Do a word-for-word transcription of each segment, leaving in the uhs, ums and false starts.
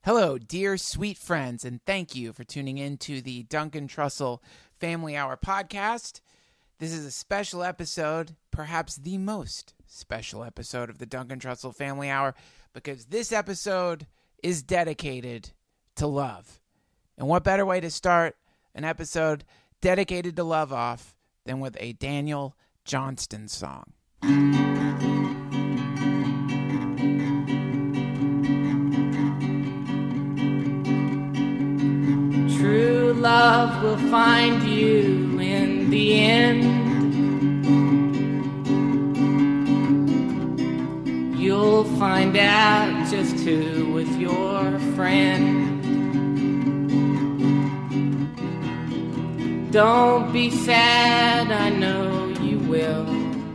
Hello, dear sweet friends, and thank you for tuning in to the Duncan Trussell Family Hour podcast. This is a special episode, perhaps the most special episode of the Duncan Trussell Family Hour, because this episode is dedicated to love. And what better way to start an episode dedicated to love off than with a Daniel Johnston song? True love will find you in the end. You'll find out just who was your friend. Don't be sad, I know you will.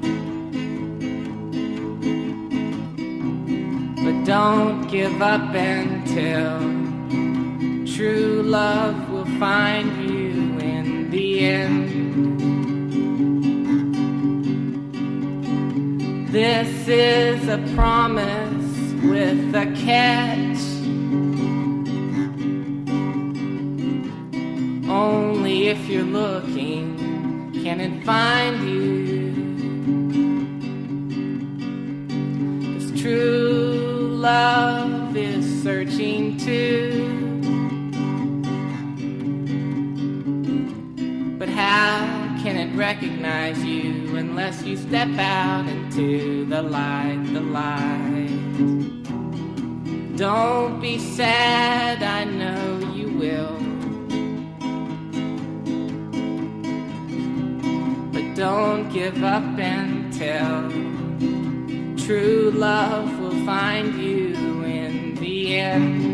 But don't give up until true love will find you in the end. This is a promise with a catch. Only if you're looking can it find you. 'Cause true love is searching too. But how can it recognize you unless you step out into the light, the light? Don't be sad, I know you will. But don't give up until true love will find you in the end.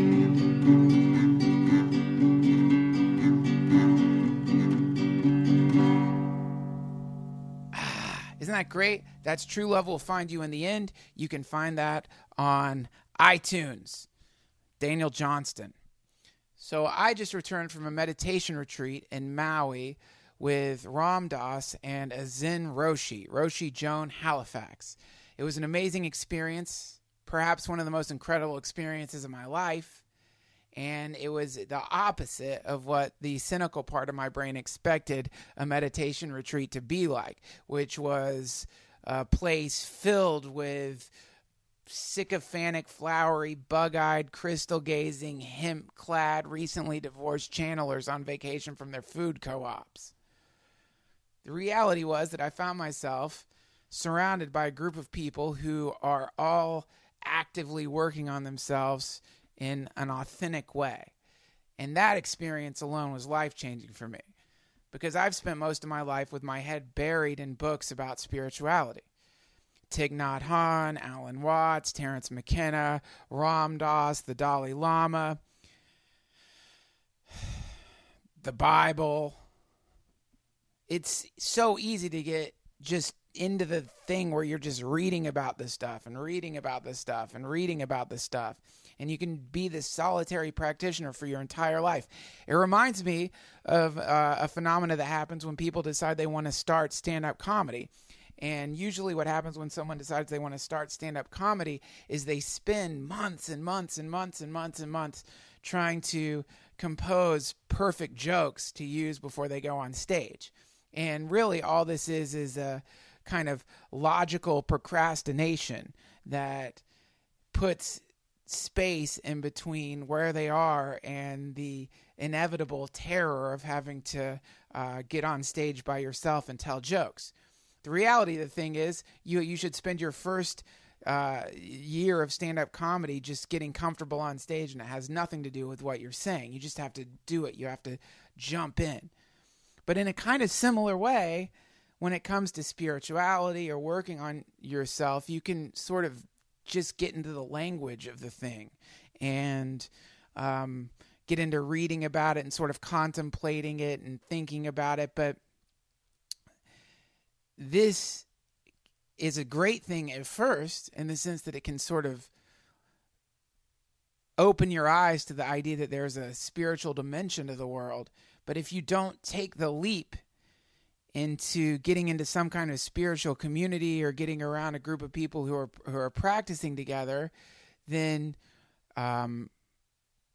Isn't that great? That's True Love Will Find You in the End. You can find that on iTunes. Daniel Johnston. So I just returned from a meditation retreat in Maui with Ram Dass and a Zen Roshi, Roshi Joan Halifax. It was an amazing experience, perhaps one of the most incredible experiences of my life. And it was the opposite of what the cynical part of my brain expected a meditation retreat to be like, which was a place filled with sycophantic, flowery, bug-eyed, crystal-gazing, hemp-clad, recently divorced channelers on vacation from their food co-ops. The reality was that I found myself surrounded by a group of people who are all actively working on themselves in an authentic way. And that experience alone was life-changing for me, because I've spent most of my life with my head buried in books about spirituality. Thich Nhat Hanh, Alan Watts, Terence McKenna, Ram Dass, the Dalai Lama, the Bible. It's so easy to get just into the thing where you're just reading about this stuff and reading about this stuff and reading about this stuff. And you can be this solitary practitioner for your entire life. It reminds me of uh, a phenomena that happens when people decide they want to start stand-up comedy. And usually what happens when someone decides they want to start stand-up comedy is they spend months and months and months and months and months trying to compose perfect jokes to use before they go on stage. And really all this is is a kind of logical procrastination that puts space in between where they are and the inevitable terror of having to uh, get on stage by yourself and tell jokes. The reality of the thing is you you should spend your first uh, year of stand-up comedy just getting comfortable on stage, and it has nothing to do with what you're saying. You just have to do it. You have to jump in. But in a kind of similar way, when it comes to spirituality or working on yourself, you can sort of just get into the language of the thing and um, get into reading about it and sort of contemplating it and thinking about it. But this is a great thing at first in the sense that it can sort of open your eyes to the idea that there's a spiritual dimension to the world. But if you don't take the leap into getting into some kind of spiritual community or getting around a group of people who are who are practicing together, then um,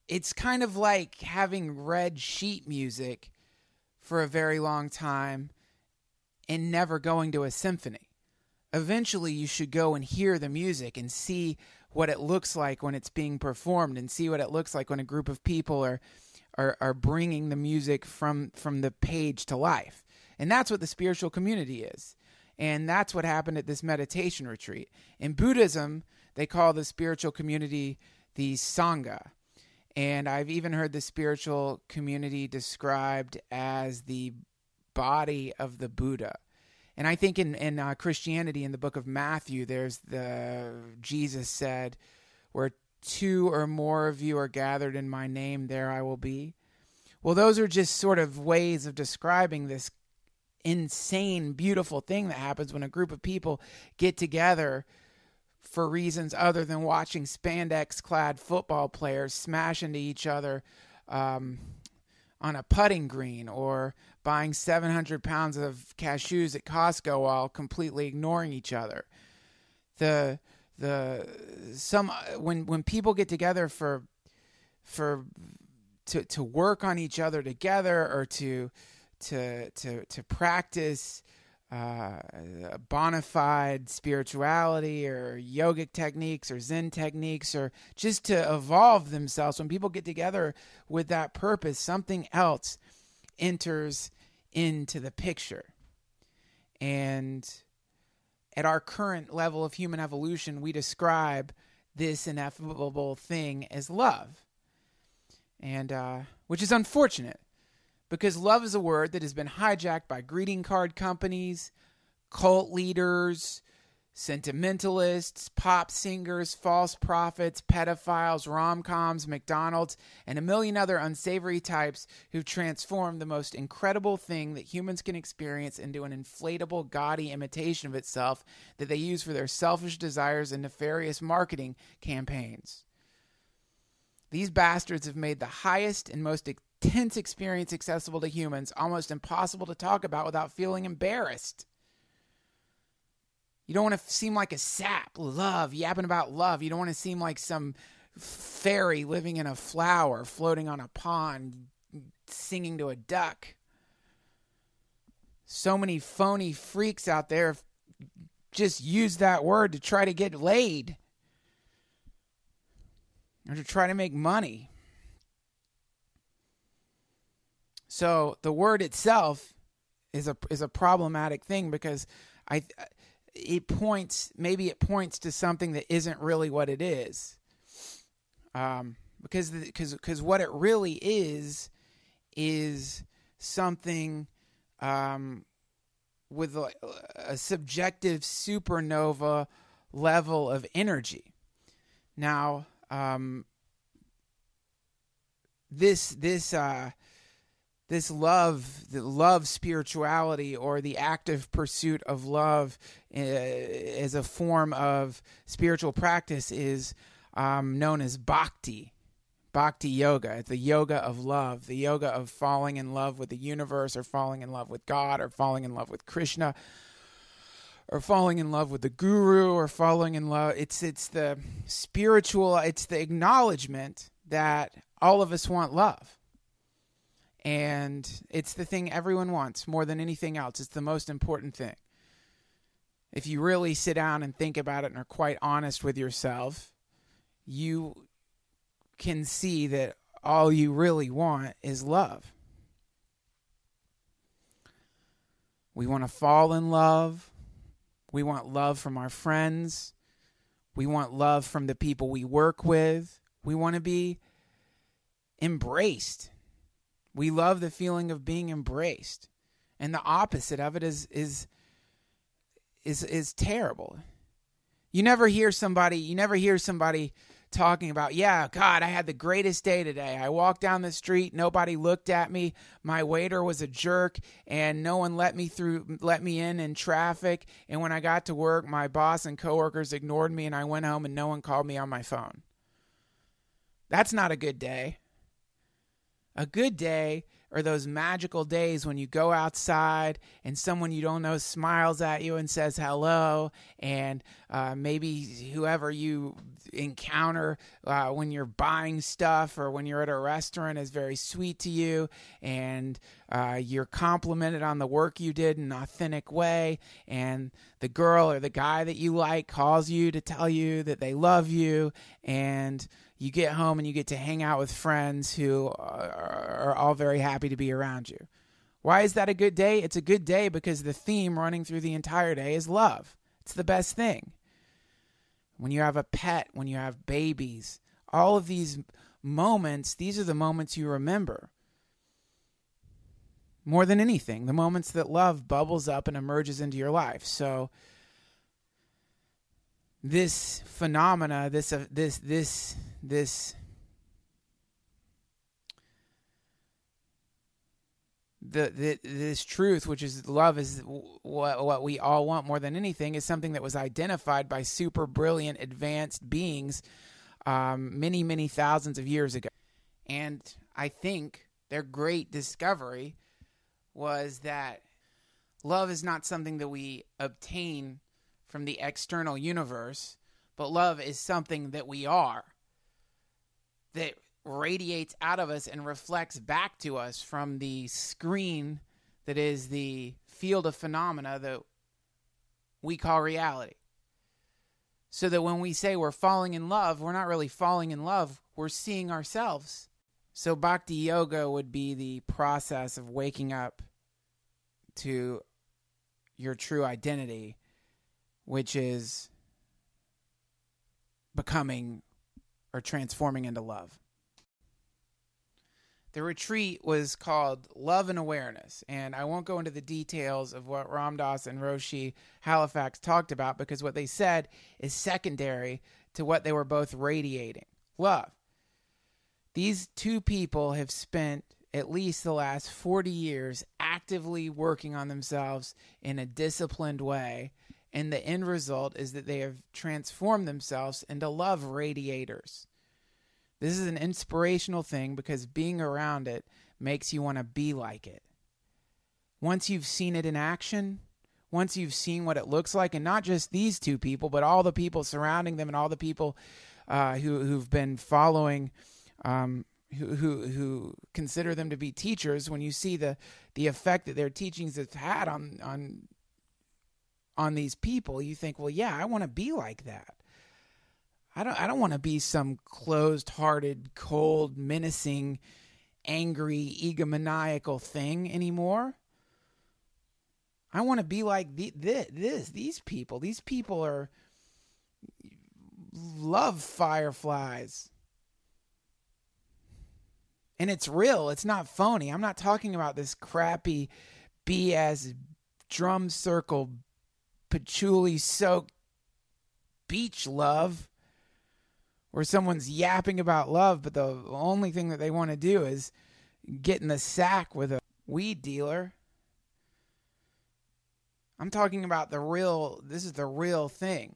it's kind of like having read sheet music for a very long time and never going to a symphony. Eventually, you should go and hear the music and see what it looks like when it's being performed, and see what it looks like when a group of people are are, are bringing the music from, from the page to life. And that's what the spiritual community is. And that's what happened at this meditation retreat. In Buddhism, they call the spiritual community the Sangha. And I've even heard the spiritual community described as the body of the Buddha. And I think in, in uh, Christianity, in the book of Matthew, there's the, Jesus said, where two or more of you are gathered in my name, there I will be. Well, those are just sort of ways of describing this insane, beautiful thing that happens when a group of people get together for reasons other than watching spandex-clad football players smash into each other um, on a putting green, or buying seven hundred pounds of cashews at Costco while completely ignoring each other. The the some when when people get together for for to to work on each other together, or to to to to practice uh, bona fide spirituality or yogic techniques or Zen techniques, or just to evolve themselves, when people get together with that purpose, something else enters into the picture. And at our current level of human evolution, we describe this ineffable thing as love, and uh, which is unfortunate. Because love is a word that has been hijacked by greeting card companies, cult leaders, sentimentalists, pop singers, false prophets, pedophiles, rom-coms, McDonald's, and a million other unsavory types who've transformed the most incredible thing that humans can experience into an inflatable, gaudy imitation of itself that they use for their selfish desires and nefarious marketing campaigns. These bastards have made the highest and most intense experience accessible to humans almost impossible to talk about without feeling embarrassed. You don't want to seem like a sap. Love, yapping about love. You don't want to seem like some fairy living in a flower, floating on a pond, singing to a duck. So many phony freaks out there just use that word to try to get laid, or to try to make money. So the word itself is a is a problematic thing, because I it points maybe it points to something that isn't really what it is. Um, because because because what it really is is something um, with a, a subjective supernova level of energy. Now, um, this this uh, this love, the love spirituality, or the active pursuit of love uh, as a form of spiritual practice, is um, known as bhakti. Bhakti yoga. It's the yoga of love, the yoga of falling in love with the universe, or falling in love with God, or falling in love with Krishna, or falling in love with the guru, or falling in love. It's it's the spiritual, it's the acknowledgement that all of us want love. And it's the thing everyone wants more than anything else. It's the most important thing. If you really sit down and think about it and are quite honest with yourself, you can see that all you really want is love. We want to fall in love. We want love from our friends. We want love from the people we work with. We want to be embraced. We love the feeling of being embraced. And the opposite of it is is is is terrible. You never hear somebody, you never hear somebody talking about, yeah, God, I had the greatest day today. I walked down the street, nobody looked at me. My waiter was a jerk, and no one let me through, let me in in traffic. And when I got to work, my boss and coworkers ignored me, and I went home and no one called me on my phone. That's not a good day. A good day, are those magical days when you go outside and someone you don't know smiles at you and says hello, and uh, maybe whoever you encounter uh, when you're buying stuff or when you're at a restaurant is very sweet to you, and uh, you're complimented on the work you did in an authentic way, and the girl or the guy that you like calls you to tell you that they love you, and you get home and you get to hang out with friends who are all very happy to be around you. Why is that a good day? It's a good day because the theme running through the entire day is love. It's the best thing. When you have a pet, when you have babies, all of these moments, these are the moments you remember. More than anything, the moments that love bubbles up and emerges into your life. So this phenomena, this uh, this this this the, the this truth, which is love, is what what we all want more than anything, is something that was identified by super brilliant, advanced beings um, many many thousands of years ago. And I think their great discovery was that love is not something that we obtain from the external universe, but love is something that we are, that radiates out of us and reflects back to us from the screen that is the field of phenomena that we call reality. So that when we say we're falling in love, we're not really falling in love, we're seeing ourselves. So Bhakti Yoga would be the process of waking up to your true identity, which is becoming or transforming into love. The retreat was called Love and Awareness, and I won't go into the details of what Ram Dass and Roshi Halifax talked about, because what they said is secondary to what they were both radiating. Love. These two people have spent at least the last forty years actively working on themselves in a disciplined way, and the end result is that they have transformed themselves into love radiators. This is an inspirational thing because being around it makes you want to be like it. Once you've seen it in action, once you've seen what it looks like, and not just these two people, but all the people surrounding them and all the people uh, who, who've been following, um, who, who who consider them to be teachers, when you see the, the effect that their teachings have had on on on these people, you think, well, yeah, I want to be like that. I don't I don't want to be some closed-hearted, cold, menacing, angry, egomaniacal thing anymore. I want to be like the, this, this, these people. These people are love fireflies. And it's real. It's not phony. I'm not talking about this crappy B S drum circle, patchouli-soaked beach love, where someone's yapping about love, but the only thing that they want to do is get in the sack with a weed dealer. I'm talking about the real, this is the real thing.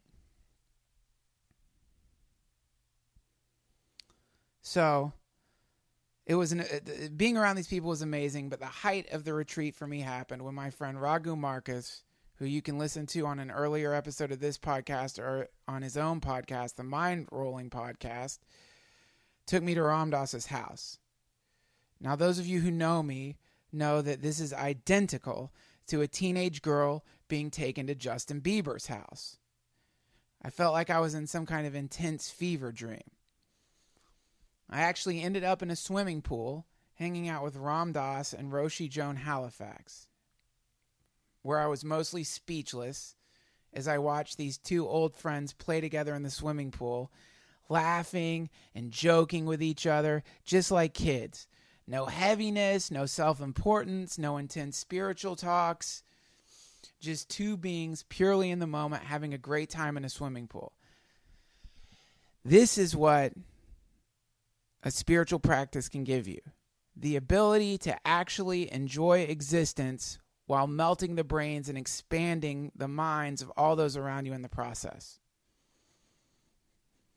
So, it was an, uh, being around these people was amazing, but the height of the retreat for me happened when my friend Raghu Marcus, who you can listen to on an earlier episode of this podcast or on his own podcast, the Mind Rolling Podcast, took me to Ram Dass's house. Now, those of you who know me know that this is identical to a teenage girl being taken to Justin Bieber's house. I felt like I was in some kind of intense fever dream. I actually ended up in a swimming pool hanging out with Ram Dass and Roshi Joan Halifax, where I was mostly speechless as I watched these two old friends play together in the swimming pool, laughing and joking with each other, just like kids. No heaviness, no self-importance, no intense spiritual talks, just two beings purely in the moment having a great time in a swimming pool. This is what a spiritual practice can give you. The ability to actually enjoy existence while melting the brains and expanding the minds of all those around you in the process.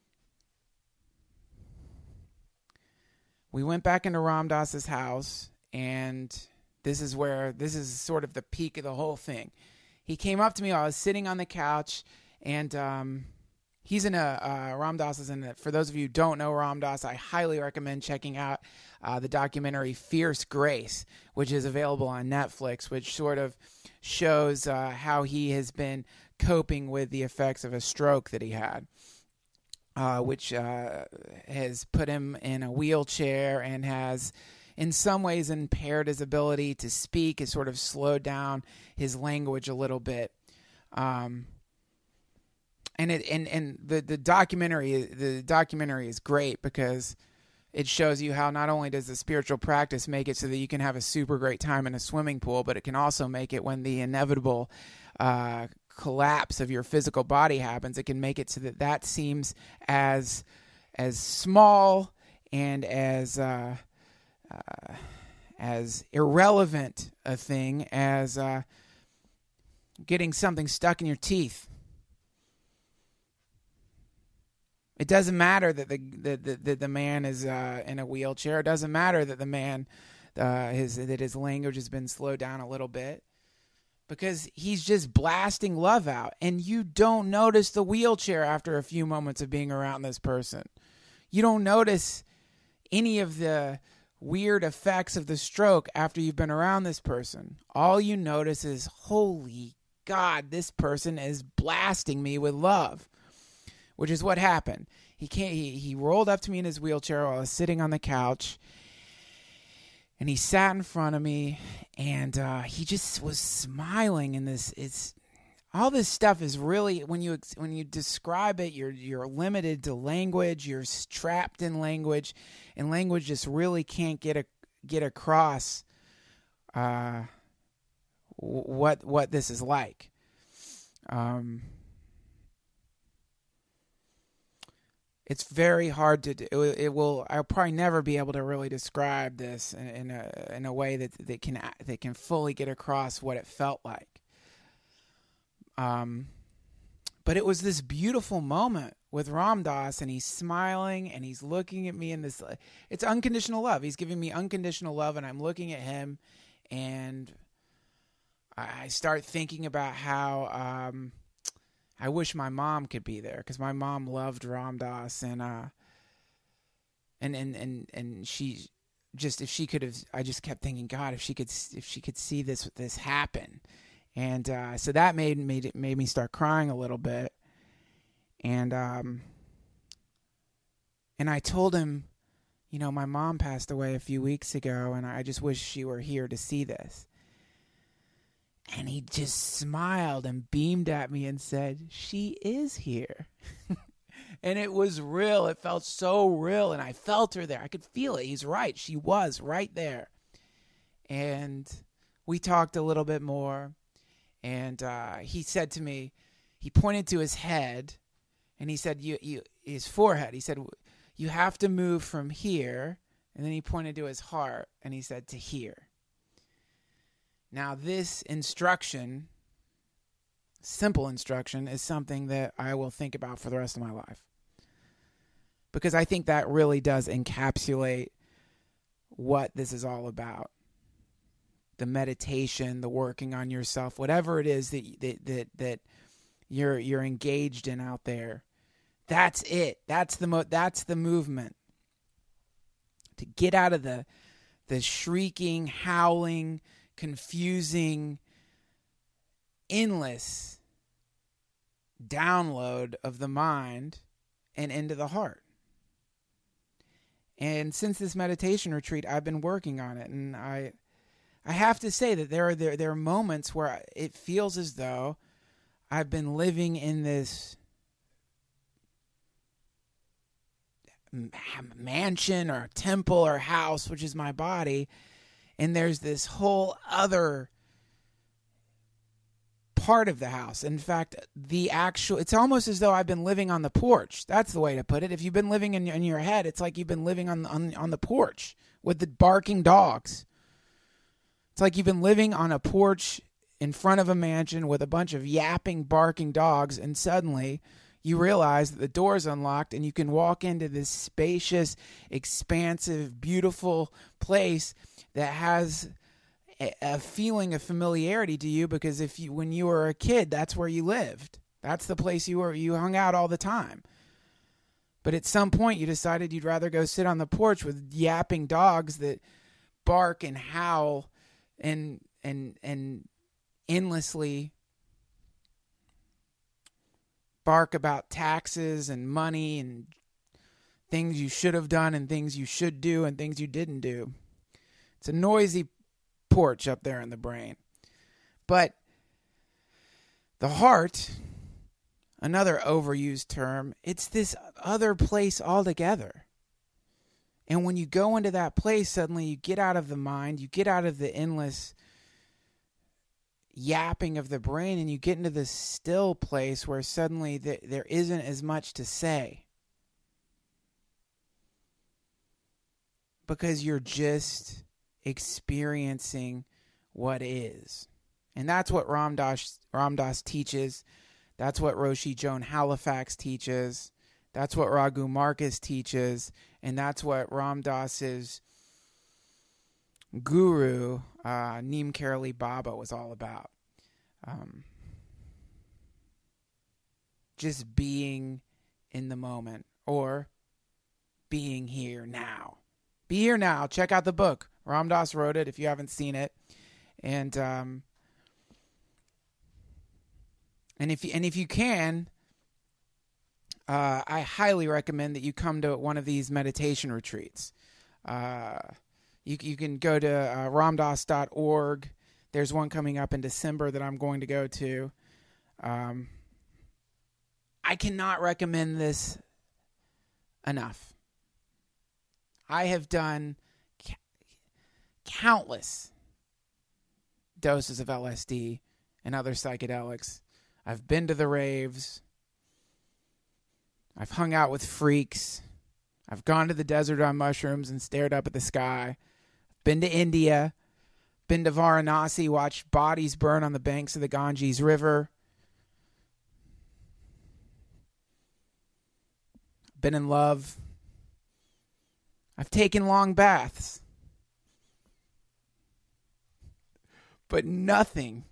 We went back into Ram Dass's house, And this is where, this is sort of the peak of the whole thing. He came up to me while I was sitting on the couch, and um, he's in a, uh, Ram Dass is in a, for those of you who don't know Ram Dass, I highly recommend checking out uh, the documentary Fierce Grace, which is available on Netflix, which sort of shows uh, how he has been coping with the effects of a stroke that he had, uh, which uh, has put him in a wheelchair and has in some ways impaired his ability to speak, has sort of slowed down his language a little bit. Um, and it and, and the, the documentary the documentary is great because it shows you how not only does the spiritual practice make it so that you can have a super great time in a swimming pool, but it can also make it when the inevitable uh, collapse of your physical body happens, it can make it so that that seems as as small and as uh, uh, as irrelevant a thing as uh, getting something stuck in your teeth. It doesn't matter that the the the, the man is uh, in a wheelchair. It doesn't matter that the man uh, his that his language has been slowed down a little bit, because he's just blasting love out, and you don't notice the wheelchair after a few moments of being around this person. You don't notice any of the weird effects of the stroke after you've been around this person. All you notice is, holy God, this person is blasting me with love. Which is what happened. He can't. He, he rolled up to me in his wheelchair while I was sitting on the couch, and he sat in front of me, and uh, he just was smiling. And this, it's all this stuff is really, when you when you describe it, you're you're limited to language. You're trapped in language, and language just really can't get a get across uh, what what this is like. Um. It's very hard to do. It, it will. I'll probably never be able to really describe this in, in a in a way that that can that can fully get across what it felt like. Um, but it was this beautiful moment with Ram Dass, and he's smiling and he's looking at me in this. It's unconditional love. He's giving me unconditional love, and I'm looking at him, and I start thinking about how. Um, I wish my mom could be there, because my mom loved Ram Dass, and uh, and and and and she just, if she could have, I just kept thinking, God, if she could, if she could see this this happen, and uh, so that made made it made me start crying a little bit, and um, and I told him, you know, my mom passed away a few weeks ago, and I just wish she were here to see this. And he just smiled and beamed at me and said, she is here. And it was real. It felt so real. And I felt her there. I could feel it. He's right. She was right there. And we talked a little bit more. And uh, he said to me, he pointed to his head. And he said, "You, you, his forehead. He said, you have to move from here. And then he pointed to his heart. And he said, to here. Now, this instruction, simple instruction, is something that I will think about for the rest of my life. Because I think that really does encapsulate what this is all about. The meditation, the working on yourself, whatever it is that that that, that you're you're engaged in out there. That's it. That's the mo- that's the movement. To get out of the the shrieking, howling, confusing, endless download of the mind and into the heart. And since this meditation retreat, I've been working on it, and I I have to say that there are there, there are moments where it feels as though I've been living in this mansion or temple or house, which is my body, and there's this whole other part of the house. In fact, the actual, it's almost as though I've been living on the porch. That's the way to put it. If you've been living in, in your head, it's like you've been living on, on, on the porch with the barking dogs. It's like you've been living on a porch in front of a mansion with a bunch of yapping, barking dogs, and suddenly you realize that the door's unlocked and you can walk into this spacious, expansive, beautiful place that has a, a feeling of familiarity to you, because if you, when you were a kid, that's where you lived. That's the place you were, you hung out all the time. But at some point you decided you'd rather go sit on the porch with yapping dogs that bark and howl and and and endlessly bark about taxes and money and things you should have done and things you should do and things you didn't do. It's a noisy porch up there in the brain. But the heart, another overused term, it's this other place altogether. And when you go into that place, suddenly you get out of the mind, you get out of the endless yapping of the brain, and you get into this still place where suddenly th- there isn't as much to say. Because you're just experiencing what is. And that's what Ram Dass, Ram Dass teaches. That's what Roshi Joan Halifax teaches. That's what Raghu Marcus teaches. And that's what Ram Dass's guru, uh, Neem Karoli Baba, was all about. Um, just being in the moment, or being here now. Be here now. Check out the book. Ram Dass wrote it if you haven't seen it. And um, and if you, and if you can, uh, I highly recommend that you come to one of these meditation retreats. Uh, you you can go to uh, ramdass dot org. There's one coming up in December that I'm going to go to. Um, I cannot recommend this enough. I have done c- countless doses of L S D and other psychedelics. I've been to the raves. I've hung out with freaks. I've gone to the desert on mushrooms and stared up at the sky. Been to India. Been to Varanasi, watched bodies burn on the banks of the Ganges River. Been in love. I've taken long baths. But nothing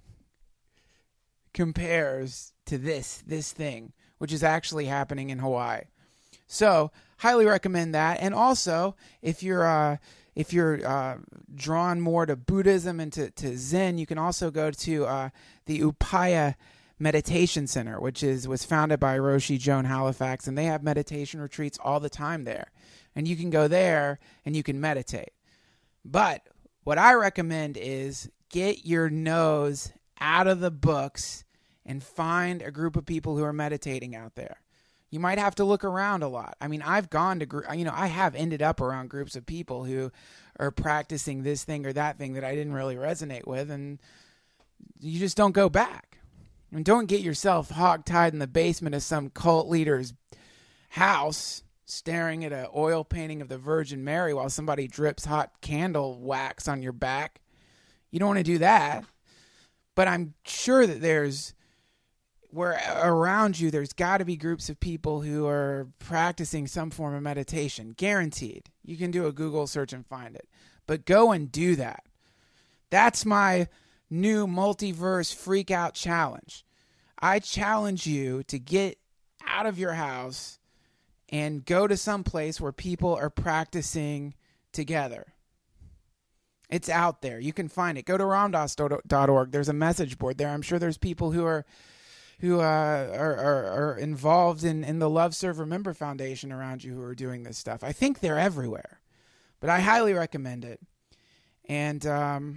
compares to this, this thing, which is actually happening in Hawaii. So, highly recommend that. And also, if you're uh, if you're uh, drawn more to Buddhism and to, to Zen, you can also go to uh, the Upaya Meditation Center, which is was founded by Roshi Joan Halifax, and they have meditation retreats all the time there. And you can go there and you can meditate. But what I recommend is get your nose out of the books and find a group of people who are meditating out there. You might have to look around a lot. I mean, I've gone to, you know, I have ended up around groups of people who are practicing this thing or that thing that I didn't really resonate with, and you just don't go back. And don't get yourself hogtied in the basement of some cult leader's house staring at an oil painting of the Virgin Mary while somebody drips hot candle wax on your back. You don't want to do that. But I'm sure that there's, where around you, there's got to be groups of people who are practicing some form of meditation. Guaranteed. You can do a Google search and find it. But go and do that. That's my new multiverse freak out challenge. I challenge you to get out of your house and go to some place where people are practicing together. It's out there. You can find it. Go to ramdass dot org. There's a message board there. I'm sure there's people who are who uh, are, are, are involved in, in the Love Serve Remember Foundation around you who are doing this stuff. I think they're everywhere. But I highly recommend it. And um,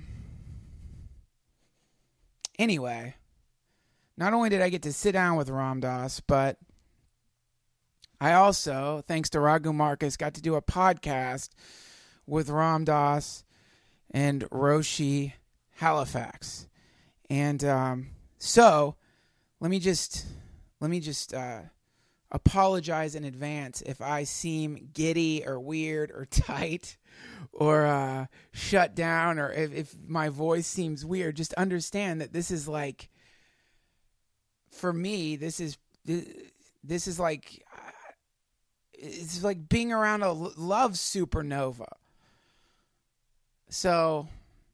anyway, not only did I get to sit down with Ram Dass, but I also, thanks to Raghu Marcus, got to do a podcast with Ram Dass and Roshi Halifax. And um, so let me just let me just uh, apologize in advance if I seem giddy or weird or tight or uh, shut down, or if, if my voice seems weird. Just understand that this is like, for me, this is this is like, it's like being around a love supernova. So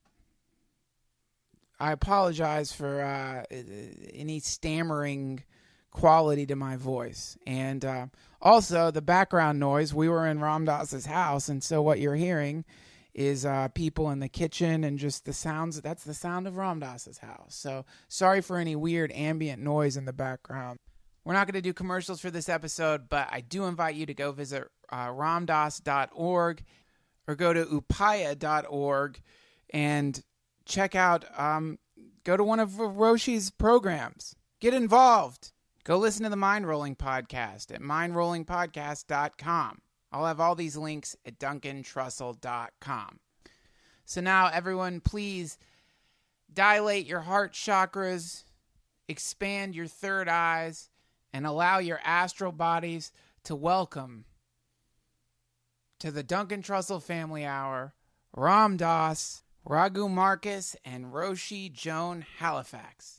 I apologize for uh, any stammering quality to my voice. And uh, also the background noise, we were in Ram Dass's house, and so what you're hearing is uh, people in the kitchen and just the sounds. That's the sound of Ram Dass's house. So sorry for any weird ambient noise in the background. We're not going to do commercials for this episode, but I do invite you to go visit uh, ramdass dot org or go to upaya dot org and check out, um, go to one of Roshi's programs. Get involved. Go listen to the Mind Rolling Podcast at mind rolling podcast dot com. I'll have all these links at duncan trussell dot com. So now, everyone, please dilate your heart chakras, expand your third eyes, and allow your astral bodies to welcome to the Duncan Trussell Family Hour, Ram Dass, Raghu Marcus, and Roshi Joan Halifax.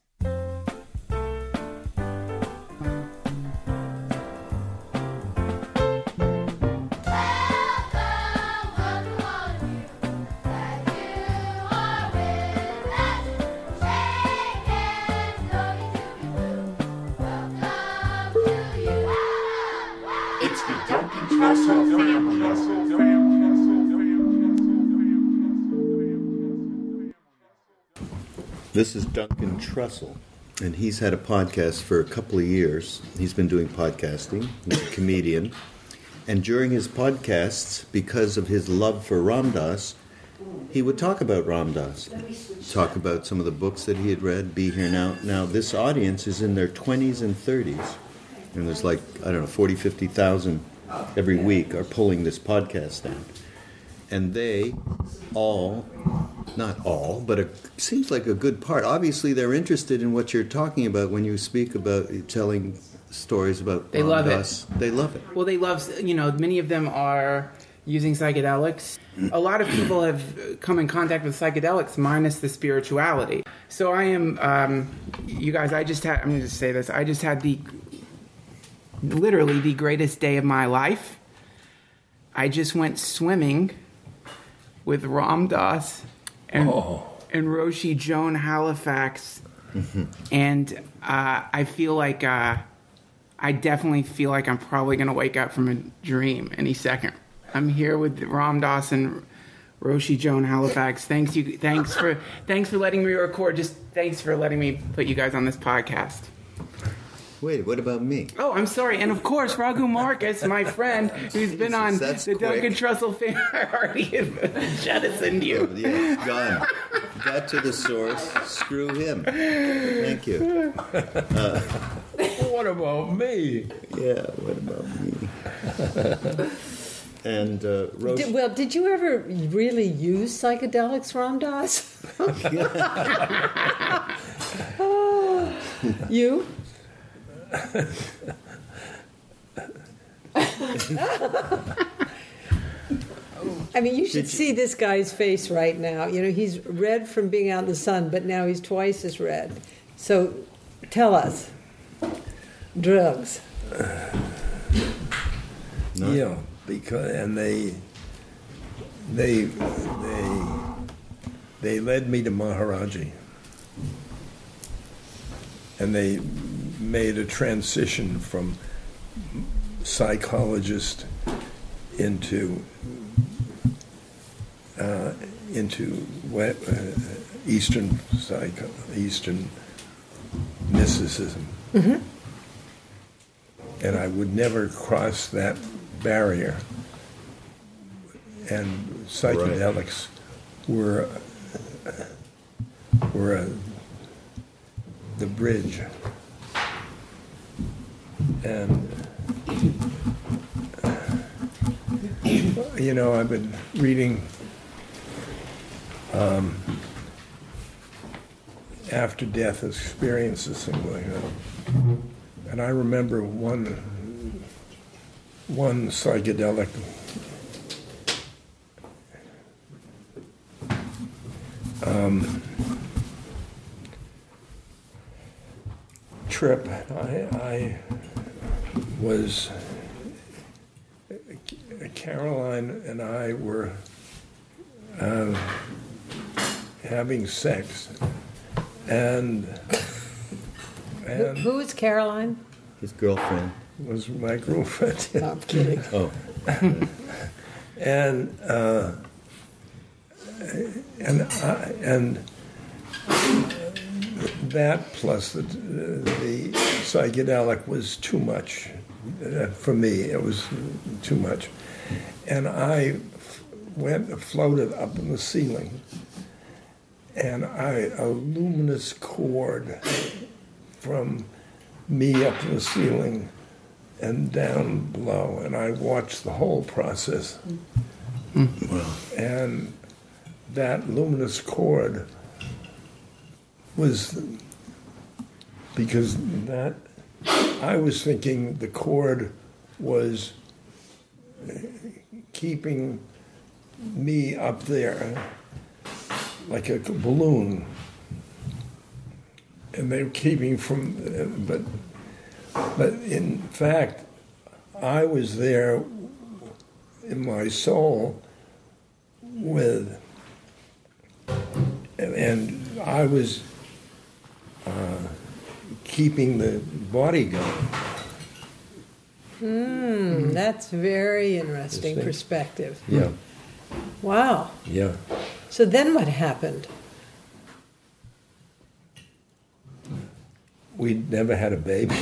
This is Duncan Trussell, and he's had a podcast for a couple of years. He's been doing podcasting. He's a comedian. And during his podcasts, because of his love for Ram Dass, he would talk about Ram Dass, talk about some of the books that he had read, Be Here Now. Now, this audience is in their twenties and thirties, and there's like, I don't know, forty, fifty thousand every week are pulling this podcast down. And they all, not all, but it seems like a good part. Obviously, they're interested in what you're talking about when you speak about telling stories about They Ram love Dass. it. They love it. Well, they love, you know, many of them are using psychedelics. A lot of people have come in contact with psychedelics minus the spirituality. So I am, um, you guys, I just had, I'm going to just say this, I just had the, literally the greatest day of my life. I just went swimming with Ram Dass and, oh. and Roshi Joan Halifax. Mm-hmm. And uh, I feel like, uh, I definitely feel like I'm probably going to wake up from a dream any second. I'm here with Ram Dass and Roshi Joan Halifax. Thanks you. Thanks for thanks for letting me record. Just thanks for letting me put you guys on this podcast. Wait, what about me? Oh, I'm sorry. And of course, Raghu Marcus, my friend, who's Jesus, been on the quick. Duncan Trussell family. I already jettisoned you. Oh, yeah, gone. Got to the source. Screw him. Thank you. Uh, what about me? Yeah, what about me? And uh, Rosh- did, well, did you ever really use psychedelics, Ram Dass? Oh, you? I mean, you should you? see this guy's face right now. You know, he's red from being out in the sun, but now he's twice as red. So, tell us, drugs. No. Yeah, because and they they they they led me to Maharaji, and they made a transition from psychologist into uh, into uh, Eastern psycho, Eastern mysticism, mm-hmm. and I would never cross that barrier. And psychedelics right. were were uh, the bridge. And, you know, I've been reading um, after death experiences and going on. And I remember one, one psychedelic um, trip. I, I was Caroline and I were uh, having sex, and Who, and who is Caroline? His girlfriend. was my girlfriend. No, I'm kidding. Oh, and uh, and I, and that plus the the psychedelic was too much uh, for me. It was too much, and I went floated up in the ceiling, and I a luminous cord from me up in the ceiling and down below, and I watched the whole process. wow. And that luminous cord was because that I was thinking the cord was keeping me up there like a balloon, and they were keeping from, but but in fact, I was there in my soul with, and I was uh, keeping the body going. Hmm, that's very interesting Interesting. perspective. Yeah, Wow. yeah. So then what happened? We never had a baby.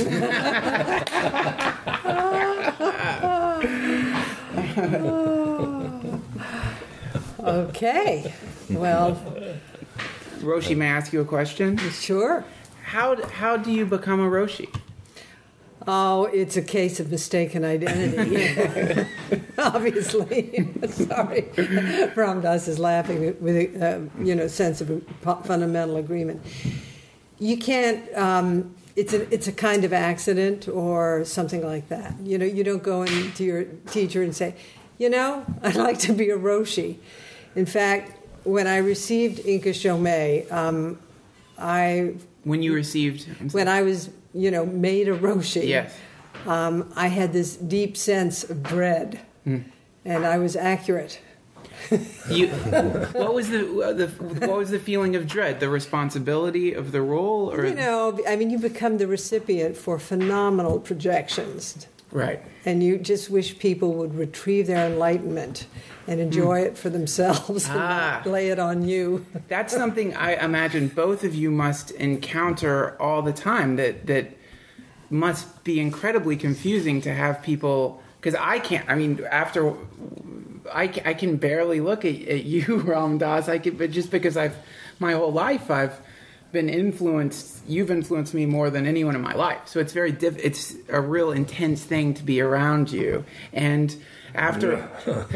Okay. Well, Roshi, may I ask you a question? sure. How how do you become a Roshi? Oh, it's a case of mistaken identity. Obviously. Sorry. Ram Dass is laughing with a uh, you know, sense of fundamental agreement. You can't, um, it's, a, it's a kind of accident or something like that. You know, you don't go into your teacher and say, you know, I'd like to be a Roshi. In fact, when I received Inka Shomei, um, I When you received I'm sorry. when I was, you know, made a Roshi, Yes. um, I had this deep sense of dread, Mm. and I was accurate. You, what was the, the what was the feeling of dread? The responsibility of the role, or You know, I mean, you become the recipient for phenomenal projections, right? and you just wish people would retrieve their enlightenment and enjoy it for themselves and Ah. not lay it on you. That's something I imagine both of you must encounter all the time. That that must be incredibly confusing to have people, because I can't. I mean, after I, ca- I can barely look at, at you, Ram Dass. I could, but just because I've my whole life I've been influenced. You've influenced me more than anyone in my life. So it's very diff, it's a real intense thing to be around you. And after,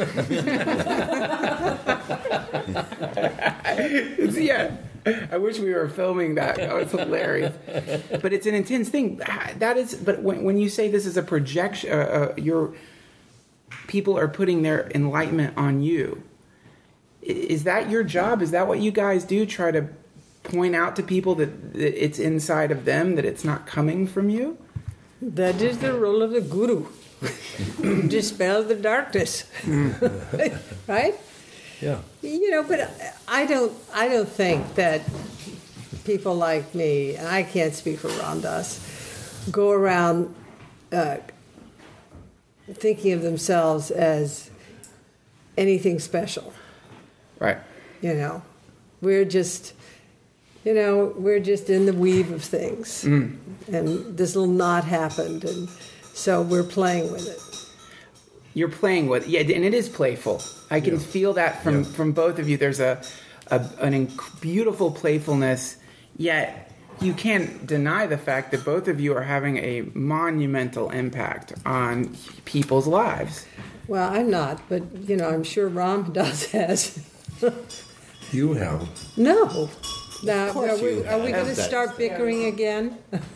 It's- yeah. I wish we were filming that. That was hilarious. But it's an intense thing. That is. But when when you say this is a projection, uh, uh, your people are putting their enlightenment on you. I- Is that your job? Is that what you guys do? Try to point out to people that, that it's inside of them, that it's not coming from you? That is the role of the guru. Dispel the darkness. Right? Yeah. You know, but I don't. I don't think that people like me, and I can't speak for Ram Dass, go around uh, thinking of themselves as anything special. Right. You know, we're just, you know, we're just in the weave of things, Mm. and this little knot happened, and so we're playing with it. You're playing with, yeah, and it is playful. I can Yeah. feel that from, Yeah. from both of you. There's a, a an inc- beautiful playfulness, yet you can't deny the fact that both of you are having a monumental impact on people's lives. Well, I'm not, but you know, I'm sure Ram Dass has. You have. No. Now, course are we, you are we have going to that. start bickering again?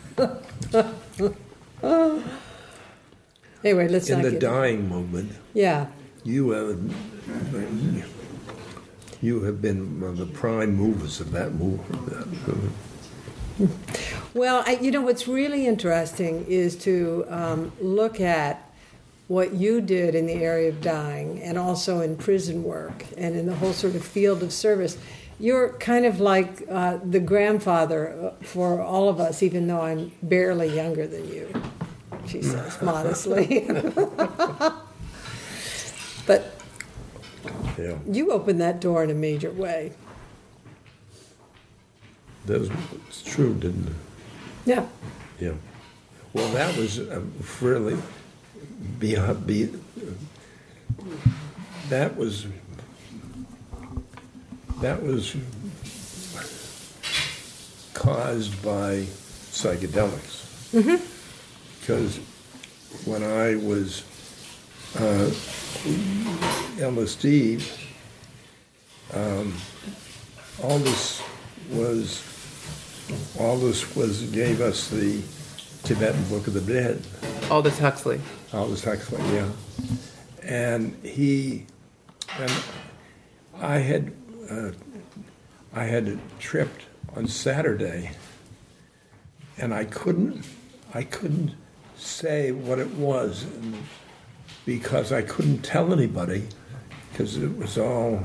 Anyway, let's In not the get. dying moment, Yeah. you have you have been one of the prime movers of that movement. Well, I, you know, what's really interesting is to um, look at what you did in the area of dying and also in prison work and in the whole sort of field of service. You're kind of like uh, the grandfather for all of us, even though I'm barely younger than you, she says modestly. But Yeah. you opened that door in a major way. That was it's true, didn't it? Yeah. Yeah. Well, that was uh, really be, be that was that was caused by psychedelics. Mm-hmm. Because when I was uh, L S D, um, all this was all this was gave us the Tibetan Book of the Dead. Aldous Huxley. Aldous Huxley, yeah. And he and I had uh, I had tripped on Saturday, and I couldn't I couldn't say what it was because I couldn't tell anybody because it was all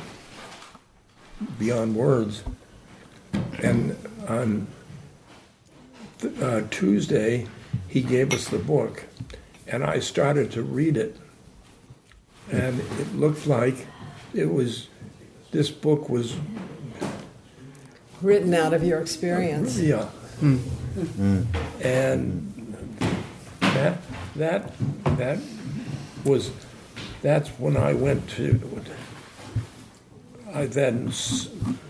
beyond words. And on th- uh, Tuesday, he gave us the book, and I started to read it, and it looked like it was, this book was, Written out of your experience. yeah. And that, that, that was, that's when I went to, I then s-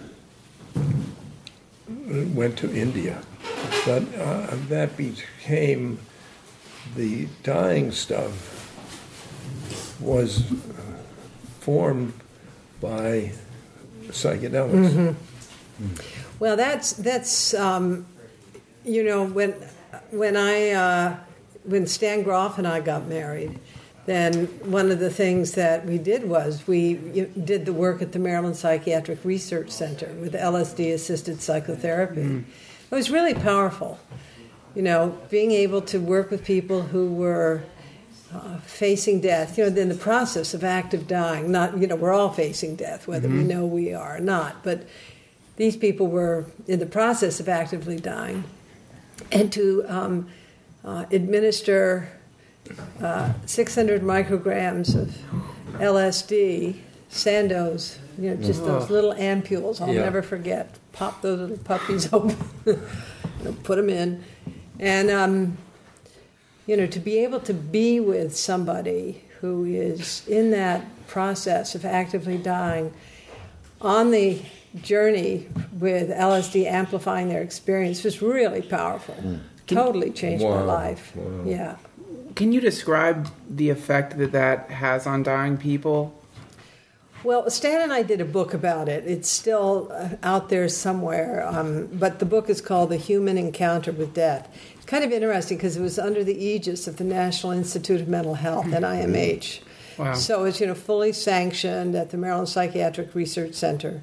went to India. But uh, that became, the dying stuff was formed by psychedelics. Mm-hmm. Well, that's that's um, you know when when I uh, when Stan Groff and I got married, then one of the things that we did was we did the work at the Maryland Psychiatric Research Center with L S D-assisted psychotherapy. Mm. It was really powerful, you know, being able to work with people who were uh, facing death, you know, in the process of active dying. Not, you know, we're all facing death, whether mm-hmm. we know we are or not, but these people were in the process of actively dying. And to um, uh, administer uh, six hundred micrograms of L S D, Sandoz, you know, just those little ampules, I'll yeah. never forget. Pop those little puppies open, you know, put them in. And, um, you know, to be able to be with somebody who is in that process of actively dying on the journey with L S D amplifying their experience was really powerful. Mm. Totally changed wow. my life. Wow. Yeah. Can you describe the effect that that has on dying people? Well, Stan and I did a book about it. It's still uh, out there somewhere, um, but the book is called The Human Encounter with Death. It's kind of interesting because it was under the aegis of the National Institute of Mental Health, N I M H. Wow. So it's, you know, fully sanctioned at the Maryland Psychiatric Research Center.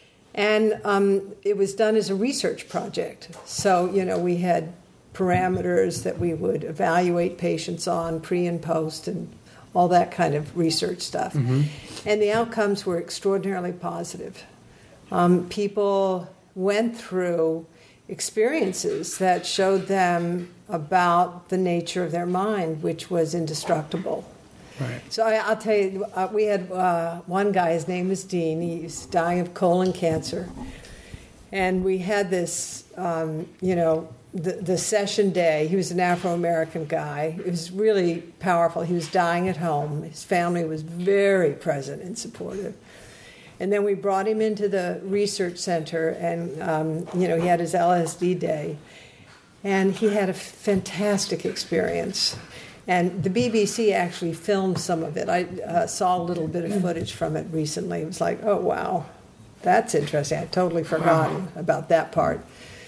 And um, it was done as a research project. So, you know, we had parameters that we would evaluate patients on pre and post and all that kind of research stuff. Mm-hmm. And the outcomes were extraordinarily positive. Um, people went through experiences that showed them about the nature of their mind, which was indestructible. Right. So I, I'll tell you, uh, we had uh, one guy, his name was Dean. He's dying of colon cancer. And we had this, um, you know, the, the session day. He was an Afro-American guy. It was really powerful. He was dying at home. His family was very present and supportive. And then we brought him into the research center, and, um, you know, he had his L S D day. And he had a fantastic experience. And the B B C actually filmed some of it. I uh, saw a little bit of footage from it recently. It was like, oh, wow, that's interesting. I'd totally forgotten wow. about that part.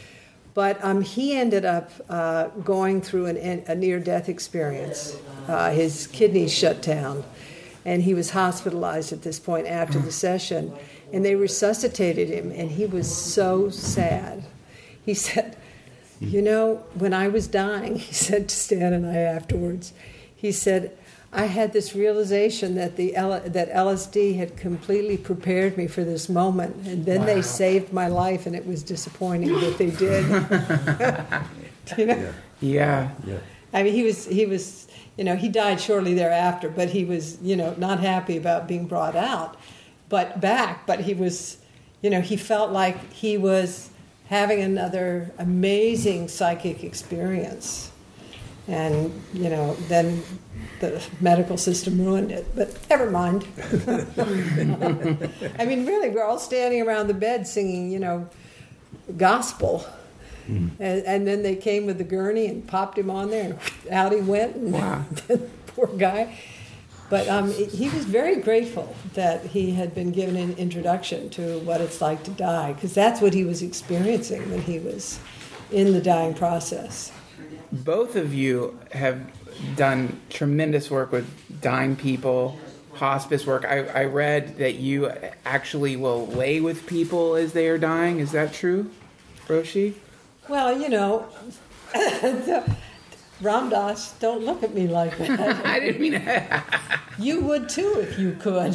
But um, he ended up uh, going through an, a near-death experience. Uh, his kidneys shut down, and he was hospitalized at this point after the session. And they resuscitated him, and he was so sad. He said, You know, when I was dying, he said to Stan and I afterwards, he said, I had this realization that the L- that L S D had completely prepared me for this moment, and then Wow. they saved my life, and it was disappointing that they did. You know? Yeah. Yeah. I mean, he was he was you know he died shortly thereafter, but he was you know not happy about being brought out, but back. But he was, you know, he felt like he was having another amazing psychic experience, and you know then the medical system ruined it. But never mind. I mean, really, we're all standing around the bed singing, you know, gospel. Mm. And, and then they came with the gurney and popped him on there, and out he went. And Wow. Poor guy. But um, he was very grateful that he had been given an introduction to what it's like to die, because that's what he was experiencing when he was in the dying process. Both of you have done tremendous work with dying people, hospice work. I, I read that you actually will lay with people as they are dying. Is that true, Roshi? Well, you know, Ram Dass, don't look at me like that. I didn't mean to. You would too if you could.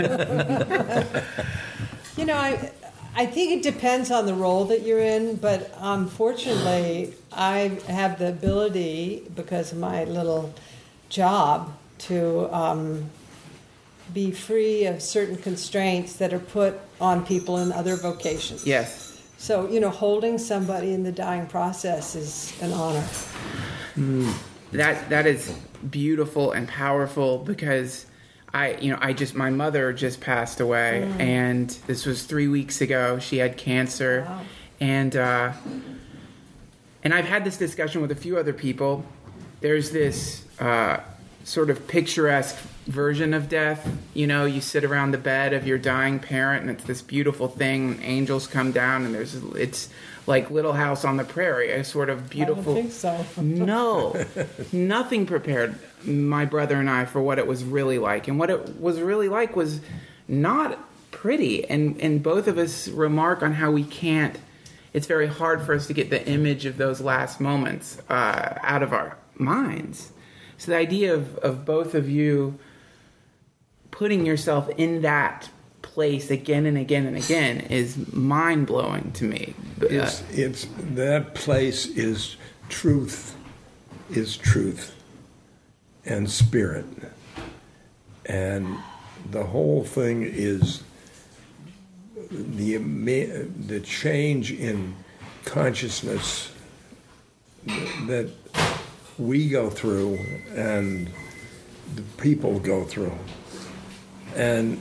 You know, I I think it depends on the role that you're in, but unfortunately, I have the ability, because of my little job, to um, be free of certain constraints that are put on people in other vocations. Yes. So, you know, holding somebody in the dying process is an honor. Mm. That that is beautiful and powerful, because I, you know, I just, my mother just passed away, mm. and this was three weeks ago. She had cancer, wow. and uh, and I've had this discussion with a few other people. There's this uh, sort of picturesque version of death. You know, you sit around the bed of your dying parent, and it's this beautiful thing. Angels come down, and there's it's like Little House on the Prairie, a sort of beautiful. I don't think so. No, nothing prepared my brother and I for what it was really like, and what it was really like was not pretty. And and both of us remark on how we can't. It's very hard for us to get the image of those last moments uh, out of our minds. So the idea of, of both of you putting yourself in that place again and again and again is mind-blowing to me. It's, it's that place is truth, is truth, and spirit, and the whole thing is the the change in consciousness that we go through and the people go through. And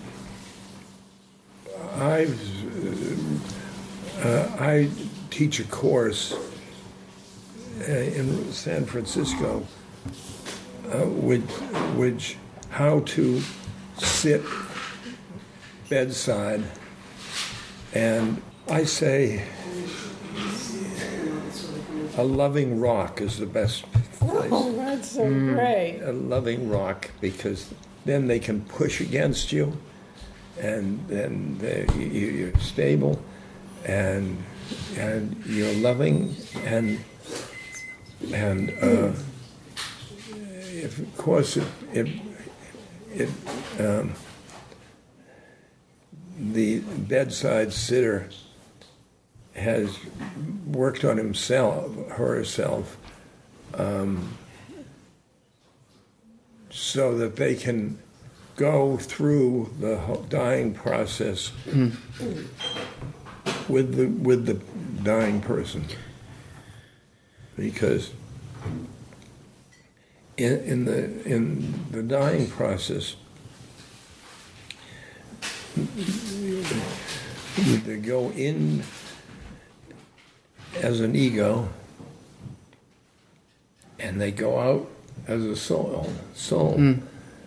I uh, I teach a course uh, in San Francisco, uh, which which how to sit bedside, and I say a loving rock is the best place. Oh, that's so mm. great. A loving rock, because then they can push against you, and then you, you're stable, and and you're loving, and and uh, if, of course it it, it um, the bedside sitter has worked on himself, herself, um, so that they can go through the dying process mm. with the with the dying person, because in, in the in the dying process, they go in as an ego, and they go out as a soul. Soul. Mm.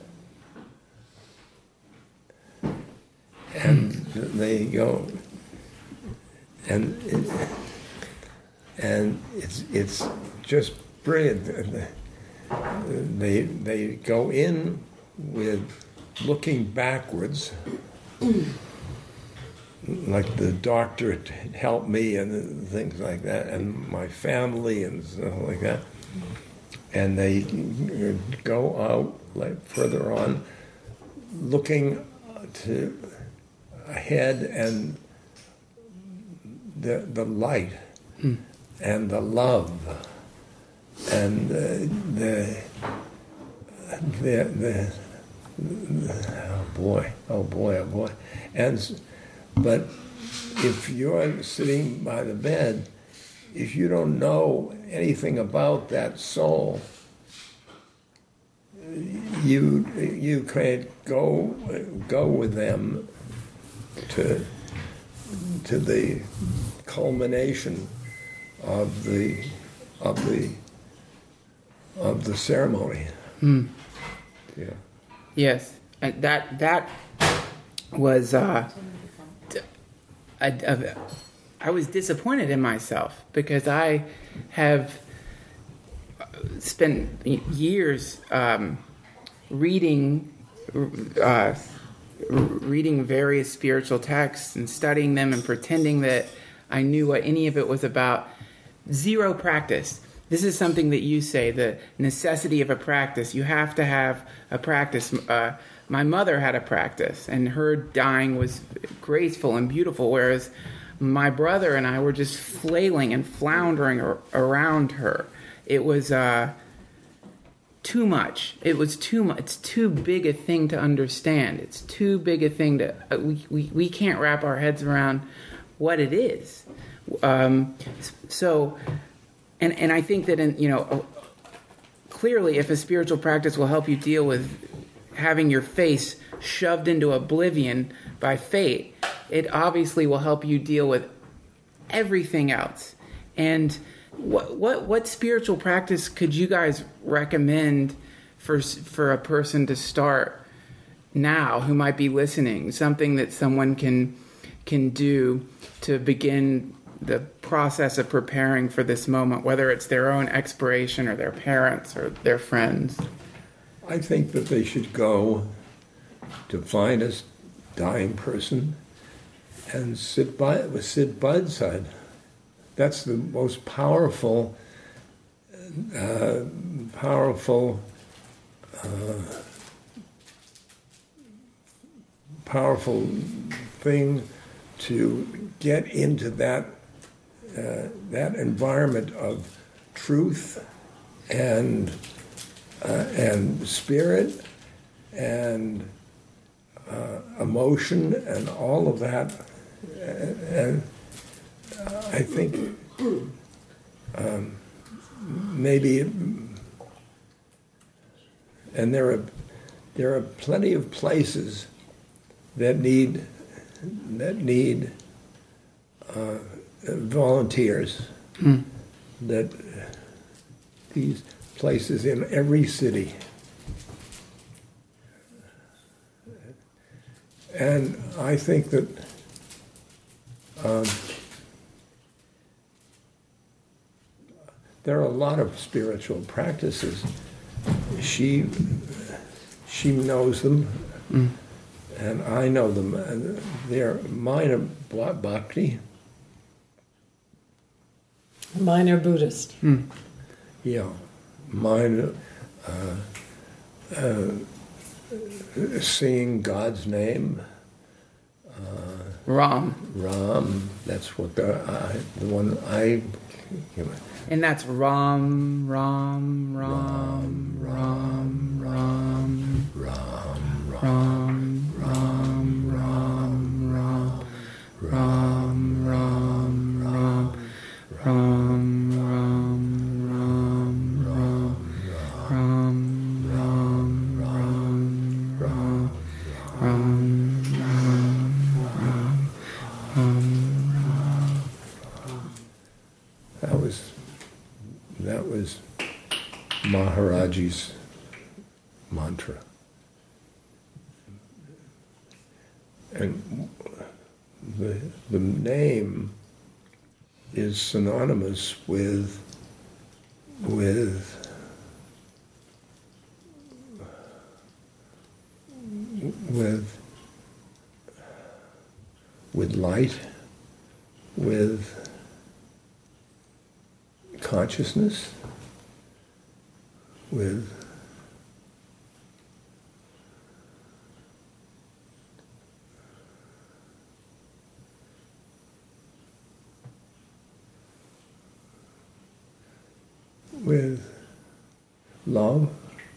And they go, and it, and it's it's just brilliant. They they go in with looking backwards, like the doctor to help me and things like that, and my family and stuff like that. And they go out like further on, looking to ahead and the the light hmm. and the love and uh, the, the the oh boy oh boy oh boy and but if you're sitting by the bed, if you don't know anything about that soul, you you can't go go with them to to the culmination of the of the of the ceremony. Hmm. Yeah. Yes, and that that was. Uh, I, I, I was disappointed in myself because I have spent years um, reading uh, reading various spiritual texts and studying them and pretending that I knew what any of it was about. Zero practice. This is something that you say, the necessity of a practice. You have to have a practice. Uh, my mother had a practice, and her dying was graceful and beautiful, whereas my brother and I were just flailing and floundering ar- around her. It was uh, too much. It was too much. It's too big a thing to understand. It's too big a thing to... Uh, we, we, we can't wrap our heads around what it is. Um, so... And and I think that, in, you know, clearly if a spiritual practice will help you deal with having your face shoved into oblivion by fate, it obviously will help you deal with everything else. And what what what spiritual practice could you guys recommend for for a person to start now who might be listening? Something that someone can can do to begin the process of preparing for this moment, whether it's their own expiration or their parents or their friends? I think that they should go to find a dying person and sit by sit bedside. That's the most powerful, uh, powerful, uh, powerful thing to get into that. Uh, that environment of truth and uh, and spirit and uh, emotion and all of that, and I think um, maybe, and there are there are plenty of places that need that need. Uh, volunteers mm. that these places in every city, and I think that um, there are a lot of spiritual practices. She she knows them, mm. and I know them. And they're minor bhakti. Minor Buddhist. Hmm. Yeah, minor, uh, uh, singing God's name. Uh, Ram. Ram. That's what the uh, the one I. You know. And that's Ram, Ram, Ram, Ram, Ram, Ram, Ram, Ram, Ram, Ram, Ram, Ram, Ram, Ram. Ram, Ram, Ram, Ram, Ram, Ram, Ram, Ram, Ram, Ram, Ram, Ram. That was that was Maharaji's mantra, and the the name is synonymous with with with with light, with consciousness, with with love.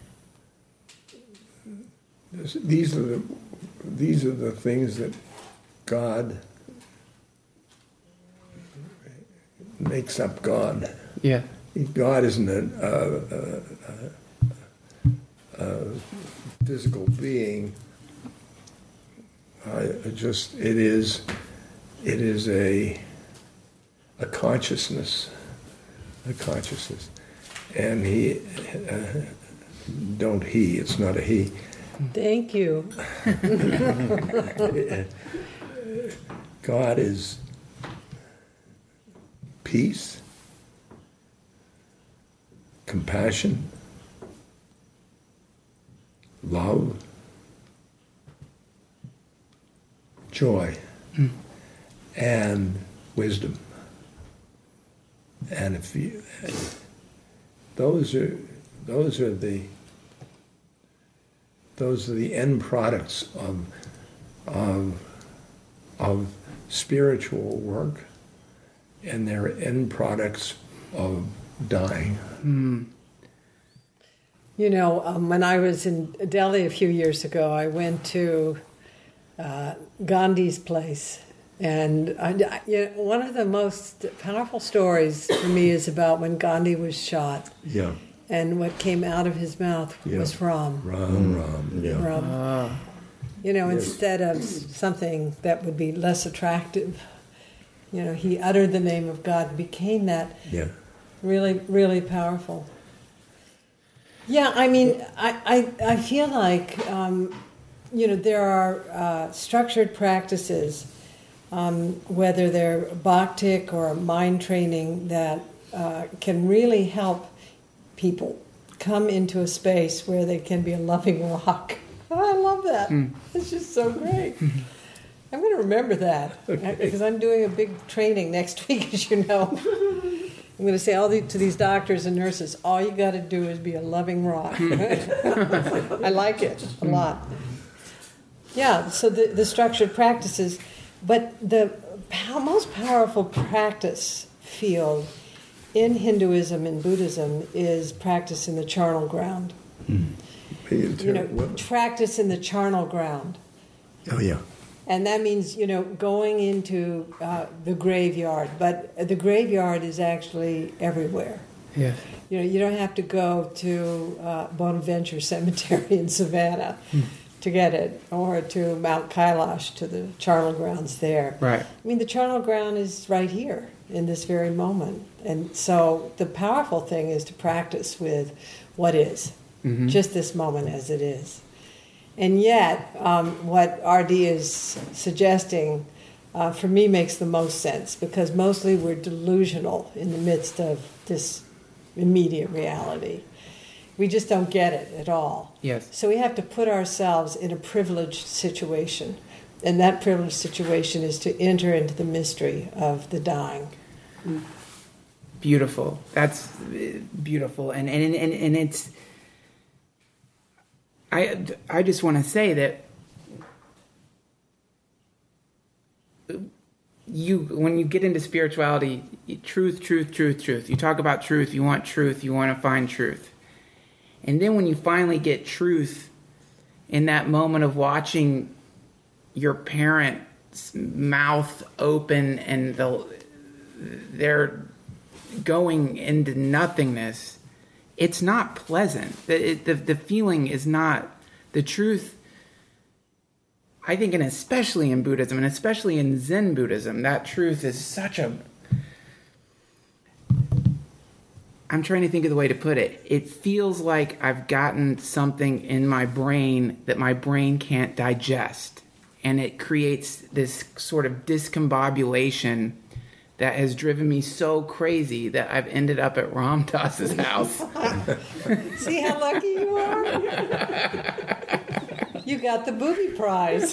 These are the these are the things that God makes up God. Yeah. God isn't a, a, a, a physical being. I just it is it is a a consciousness, a consciousness, and he uh, don't he. It's not a he. Thank you. God is peace, compassion, love, joy, mm. and wisdom. And if you, those are those are the those are the end products of of of spiritual work, and they're end products of dying. Mm. You know, um, when I was in Delhi a few years ago, I went to uh, Gandhi's place. And I, you know, one of the most powerful stories for me is about when Gandhi was shot. Yeah. And what came out of his mouth yeah. was Ram. Ram, Ram, yeah. Ram. Ah. You know, Yes. instead of something that would be less attractive, you know, he uttered the name of God, became that. Yeah. Really, really powerful. Yeah, I mean, I, I, I feel like, um, you know, there are uh, structured practices, um, whether they're Bhaktic or mind training, that uh, can really help people come into a space where they can be a loving rock. Oh, I love that. Mm. It's just so great. I'm going to remember that, okay. Because I'm doing a big training next week, as you know. I'm going to say all the, to these doctors and nurses, all you got to do is be a loving rock. I like it a lot. Yeah, so the, the structured practices, but the pow- most powerful practice field in Hinduism and Buddhism is practice in the charnel ground. Mm. You know, what? Practice in the charnel ground. Oh, yeah. And that means, you know, going into uh, the graveyard. But the graveyard is actually everywhere. Yeah. You know, you don't have to go to uh, Bonaventure Cemetery in Savannah hmm. to get it, or to Mount Kailash, to the charnel grounds there. Right. I mean, the charnel ground is right here in this very moment. And so the powerful thing is to practice with what is, mm-hmm. just this moment as it is. And yet, um, what R D is suggesting, uh, for me, makes the most sense, because mostly we're delusional in the midst of this immediate reality. We just don't get it at all. Yes. So we have to put ourselves in a privileged situation, and that privileged situation is to enter into the mystery of the dying. Beautiful. That's beautiful, and and and, and it's. I, I just want to say that you, when you get into spirituality, truth, truth, truth, truth. You talk about truth, you want truth, you want to find truth. And then when you finally get truth in that moment of watching your parent's mouth open and the, they're going into nothingness, it's not pleasant. The, it, the the feeling is not the truth. I think, and especially in Buddhism, and especially in Zen Buddhism, that truth is such a... I'm trying to think of the way to put it. It feels like I've gotten something in my brain that my brain can't digest. And it creates this sort of discombobulation that has driven me so crazy that I've ended up at Ram Dass's house. See how lucky you are? You got the booby prize.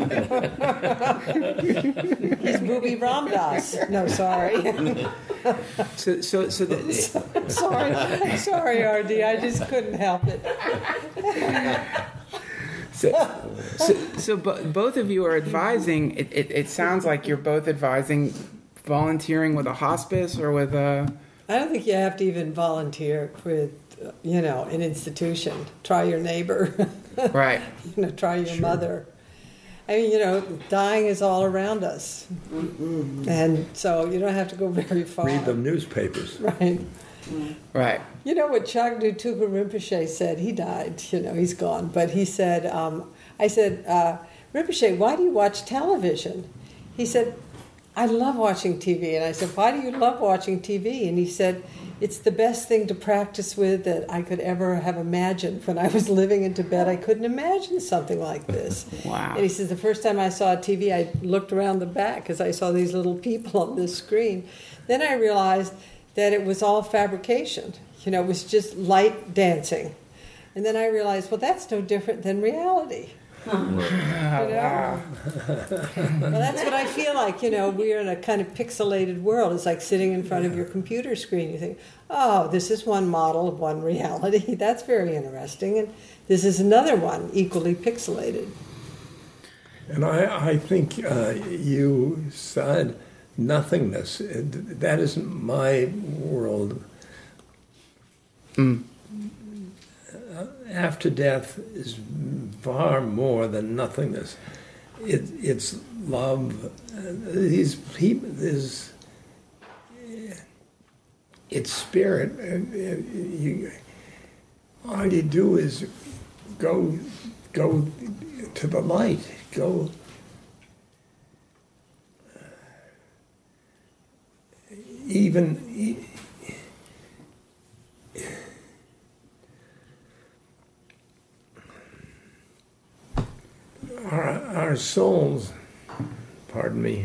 He's Booby Ramdas. No, sorry. So, so, so the, sorry, sorry, R D. I just couldn't help it. so, so, so bo- both of you are advising. It, it, it sounds like you're both advising volunteering with a hospice or with a. I don't think you have to even volunteer with, you know, an institution. Try your neighbor. Right. You know, try your mother. I mean, you know, dying is all around us. Mm-hmm. And so you don't have to go very far. Read the newspapers. Right. Right. You know what Chagdu Rinpoche said? He died, you know, he's gone. But he said, um, I said, uh, Rinpoche, why do you watch television? He said, I love watching T V. And I said, why do you love watching T V? And he said, it's the best thing to practice with that I could ever have imagined. When I was living in Tibet, I couldn't imagine something like this. Wow. And he says, the first time I saw T V, I looked around the back because I saw these little people on this screen. Then I realized that it was all fabrication. You know, it was just light dancing. And then I realized, well, that's no different than reality. You know? Well, that's what I feel like. You know, we're in a kind of pixelated world. It's like sitting in front of your computer screen. You think, oh, this is one model of one reality. That's very interesting. And this is another one, equally pixelated. And I, I think uh, you said nothingness. That isn't my world. Mm. After death is far more than nothingness. It, it's love. These people, is it's spirit. You, all you do is go, go to the light. Go. Even. Our, our souls, pardon me.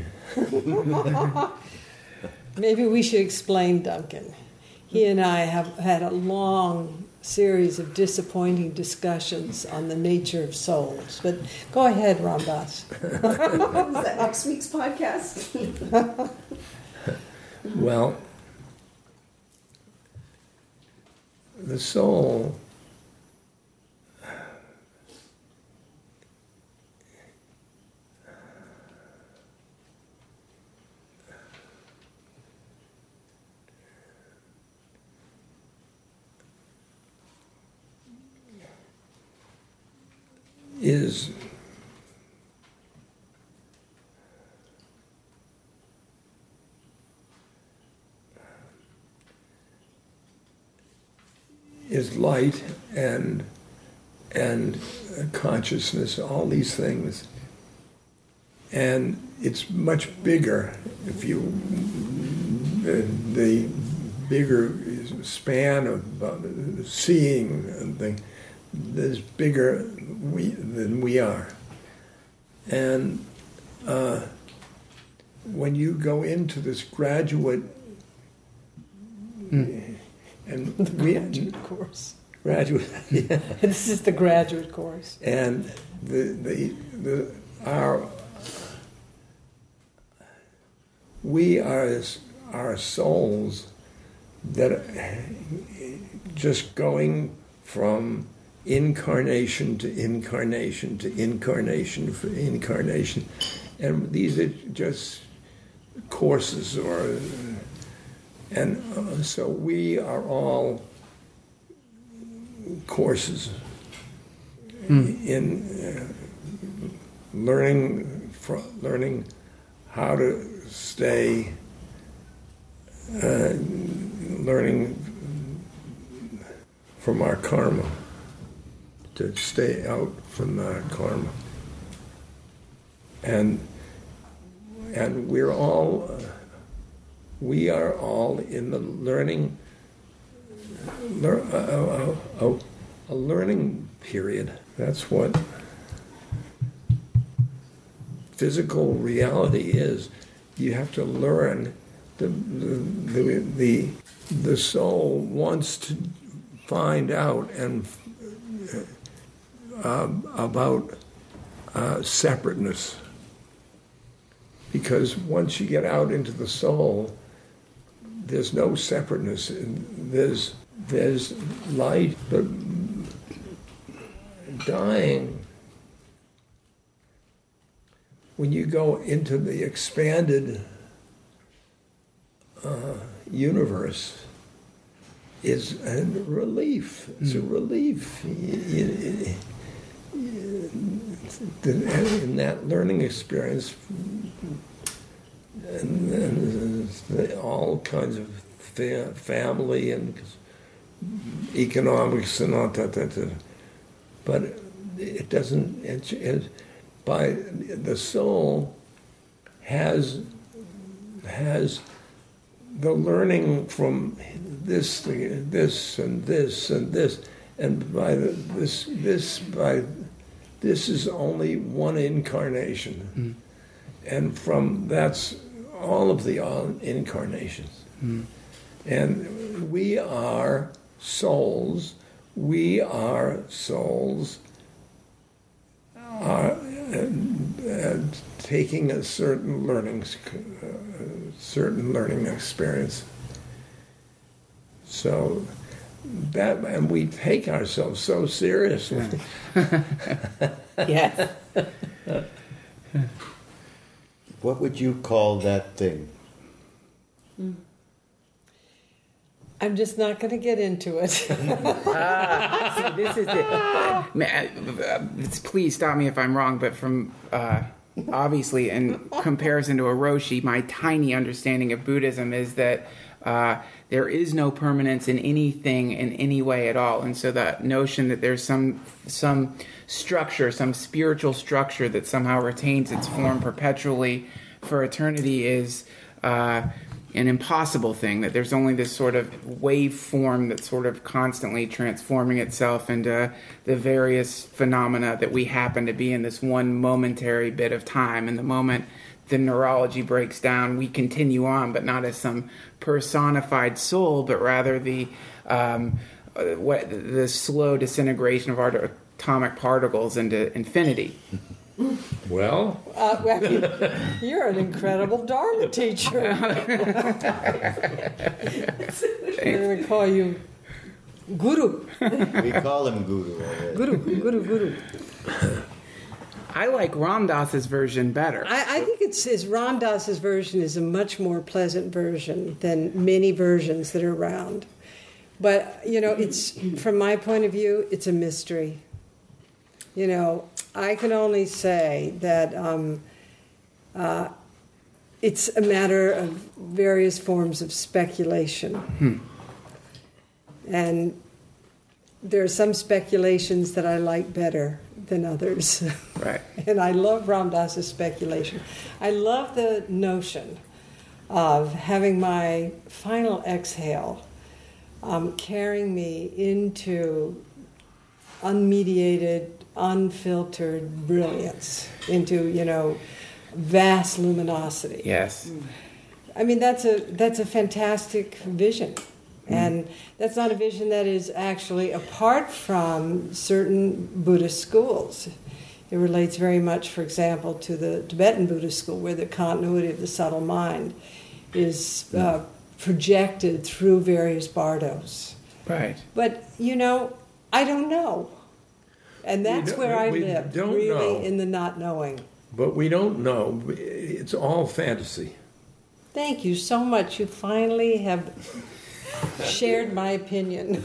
Maybe we should explain Duncan. He and I have had a long series of disappointing discussions on the nature of souls. But go ahead, Ramdas. Is that next week's podcast? Well, the soul is is light and and consciousness, all these things, and it's much bigger. If you the, the bigger span of uh, seeing and thing, is bigger we than we are, and uh, when you go into this graduate. Mm. And the we, graduate course. Graduate, yeah. This is the graduate course. And the the the our we are our souls that are just going from incarnation to incarnation to incarnation for incarnation, and these are just courses or. And uh, so we are all courses mm. in uh, learning, fr- learning how to stay, uh, learning from our karma, to stay out from our karma, and and we're all. Uh, We are all in the learning, lear, uh, uh, uh, a learning period. That's what physical reality is. You have to learn. The the the the, the soul wants to find out and um, about uh, separateness. Because once you get out into the soul, there's no separateness. There's there's light, but dying. When you go into the expanded uh, universe, is a relief. It's mm. a relief. You, you, you, in that learning experience, and, and all kinds of fa- family and economics and all that, that, that. But it doesn't. It, it, by the soul has has the learning from this thing, this and this and this, and by the, this this by this is only one incarnation, mm. and from that's all of the incarnations, mm. and we are souls. We are souls. Are and, and taking a certain learning, uh, certain learning experience. So that, and we take ourselves so seriously. Yes. What would you call that thing? I'm just not going to get into it. ah, see, this is it. Please stop me if I'm wrong, but from uh, obviously in comparison to Orochi, my tiny understanding of Buddhism is that uh, there is no permanence in anything in any way at all, and so that notion that there's some some structure, some spiritual structure that somehow retains its form perpetually for eternity is Uh, an impossible thing, that there's only this sort of waveform that's sort of constantly transforming itself into the various phenomena that we happen to be in this one momentary bit of time. And the moment the neurology breaks down, we continue on, but not as some personified soul, but rather the um, what the slow disintegration of our atomic particles into infinity. Well, uh, well, you're an incredible Dharma teacher. We're going to call you Guru. We call him Guru already. Guru, Guru, Guru. I like Ram Dass's version better. I, I think it's his Ram Dass's version is a much more pleasant version than many versions that are around. But you know, it's from my point of view, it's a mystery. You know, I can only say that um, uh, it's a matter of various forms of speculation. Hmm. And there are some speculations that I like better than others. Right. And I love Ram Dass's speculation. I love the notion of having my final exhale um, carrying me into unmediated, unfiltered brilliance, into, you know, vast luminosity. Yes. I mean, that's a that's a fantastic vision. Mm. And that's not a vision that is actually apart from certain Buddhist schools. It relates very much, for example, to the Tibetan Buddhist school, where the continuity of the subtle mind is uh, projected through various bardos. Right. But, you know, I don't know. And that's where I live, really know, in the not knowing. But we don't know. It's all fantasy. Thank you so much. You finally have shared my opinion.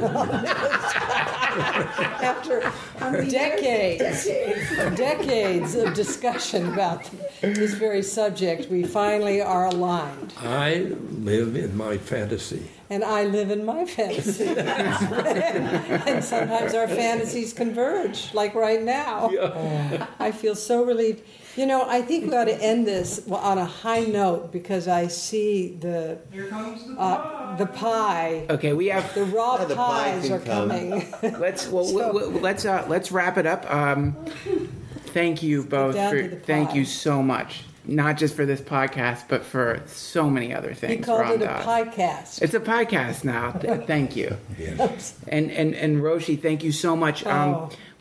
After decades, decades of discussion about this very subject, we finally are aligned. I live in my fantasy. And I live in my fantasy. And sometimes our fantasies converge, like right now. Yeah. I feel so relieved. You know, I think we ought to end this on a high note, because I see the Here comes the pie. Uh, the pie. Okay, we have the raw yeah, the pies pie are come. coming. Let's well, So- w- w- let's uh, let's wrap it up. Um, thank you both. down For, to the thank pie. you so much. Not just for this podcast, but for so many other things. You called Ram it a Dass. podcast. It's a podcast now. Th- thank you. Yes. And and and Roshi, thank you so much. Um, Oh.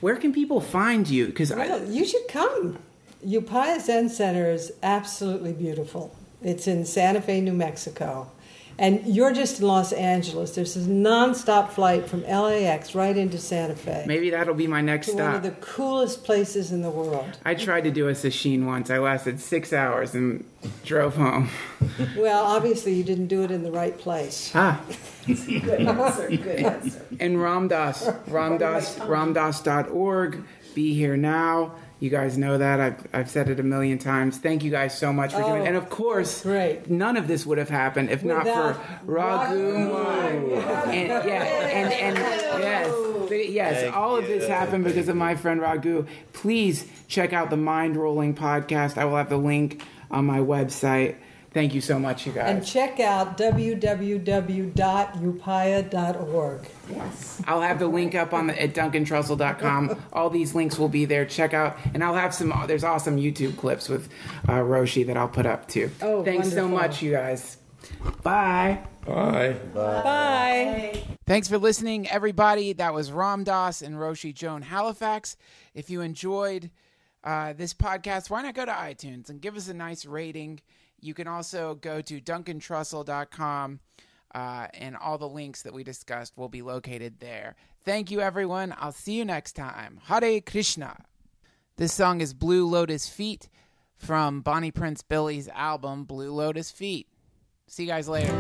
Where can people find you? Because Well, you should come. Upaya Zen Center is absolutely beautiful. It's in Santa Fe, New Mexico. And you're just in Los Angeles. There's this nonstop flight from L A X right into Santa Fe. maybe that'll be my next to stop. one of the coolest places in the world. I tried to do a sashimi once. I lasted six hours and drove home. Well, obviously you didn't do it in the right place. Ah, Good answer. Good answer. and Ramdas, Ramdas, Ramdas dot org. Be here now. You guys know that. I've, I've said it a million times. Thank you guys so much for doing it. And of course, great. none of this would have happened if not Without for Raghu. And yeah, and, and yes, the- yes, Thank all of this you. happened because of my friend Raghu. Please check out the Mind Rolling podcast. I will have the link on my website. Thank you so much, you And guys. check out w w w dot upaya dot org. Yes. I'll have the link up on the at duncan trussell dot com. All these links will be there. Check out, and I'll have some. There's awesome YouTube clips with uh, Roshi that I'll put up too. Oh, thanks so wonderful. much, you guys. Bye. Bye. Bye. Thanks for listening, everybody. That was Ram Dass and Roshi Joan Halifax. If you enjoyed uh, this podcast, why not go to iTunes and give us a nice rating? You can also go to duncan trussell dot com, uh, and all the links that we discussed will be located there. Thank you, everyone. I'll see you next time. Hare Krishna. This song is Blue Lotus Feet from Bonnie Prince Billy's album Blue Lotus Feet. See you guys later.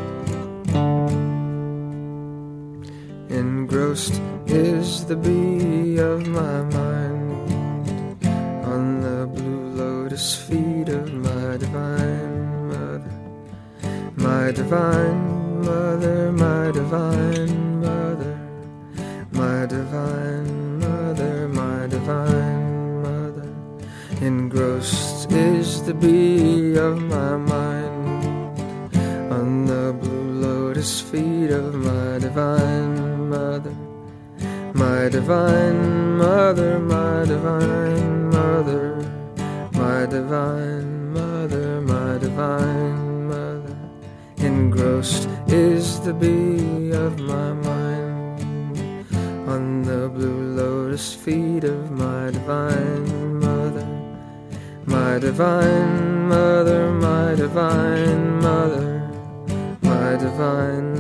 Engrossed is the bee of my mind on the blue lotus feet of my divine mother, my divine mother, my divine mother, my divine mother, my divine mother. Engrossed is the bee of my mind on the blue lotus feet of my divine mother, my divine mother, my divine mother, my divine mother, my divine mother. Engrossed is the bee of my mind on the blue lotus feet of my divine mother, my divine mother, my divine mother, my divine